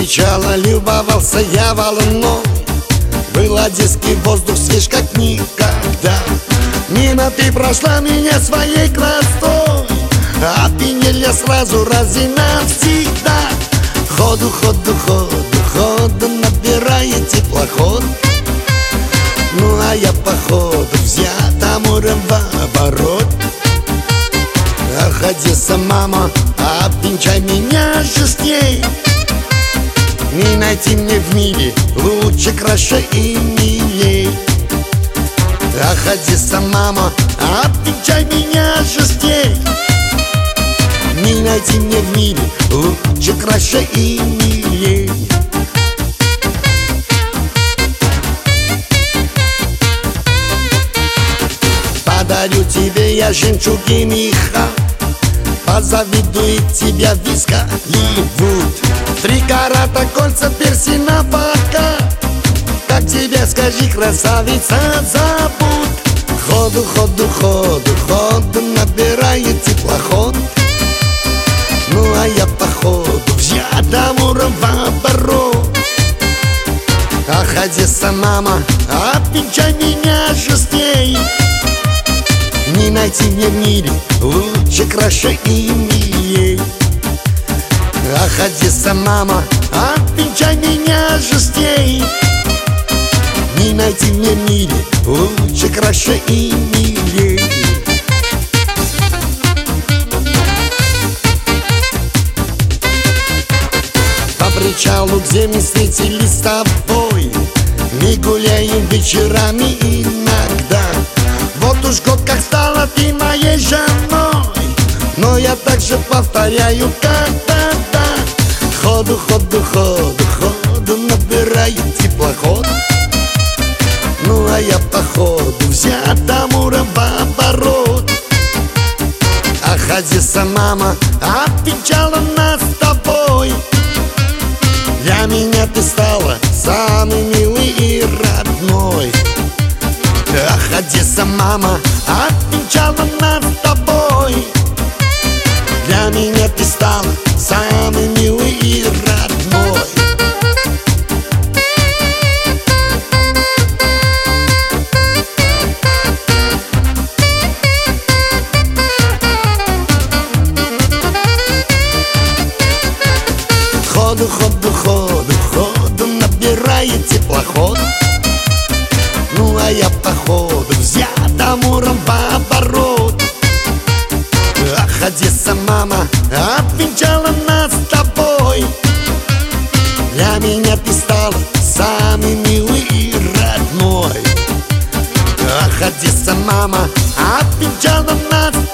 Встречала, любовался я волной. Был одесский воздух свеж как никогда. Мимо ты прошла меня своей красотой. Опьянел я сразу раз и навсегда. Ходу, ходу, ходу, ходу набирает теплоход. Ну а я походу взята морем в оборот. Ах, Одесса, мама, обвенчай меня же с ней. Не найти мне в мире лучше, краше и милей. Ах, Одесса, мама, обвенчай меня же с ней. Не найти мне в мире лучше, краше и милей. Подарю тебе я жемчуги меха, позавидует тебя весь Голливуд. 3 карата, кольца, перси на бока. Как тебе, скажи, красавица, зовут? Ходу, ходу, ходу, ходу набирает теплоход. Ну а я походу взята муром в оборот. Ах, Одесса, мама, обвенчай меня же с ней. Не найти мне в мире лучше, краше и милей. Ах, Одесса, мама, обвенчай меня же с ней. Не найти мне в мире лучше, краше и милей. По причалу, где мы встретились с тобой, мы гуляем вечерами иногда. Вот уж год как стала ты моей женой, но я также повторяю, как тогда. Ходу, ходу, ходу, ходу набирает теплоход. Ну а я походу взята муром в оборот. Ах, Одесса, мама, обвенчала нас с тобой. Для меня ты стала самый милый и родной. Ах, Одесса, мама, обвенчала нас с тобой. Для меня ты стала самый милый и родной. Ходу, ходу, ходу, ходу набирает теплоход. Ну а я походу взята муром в оборот. Ах, Одесса, мама, обвенчала нас с тобой. Для меня ты стала самый милый и родной. Ах, Одесса, мама, обвенчала нас с тобой.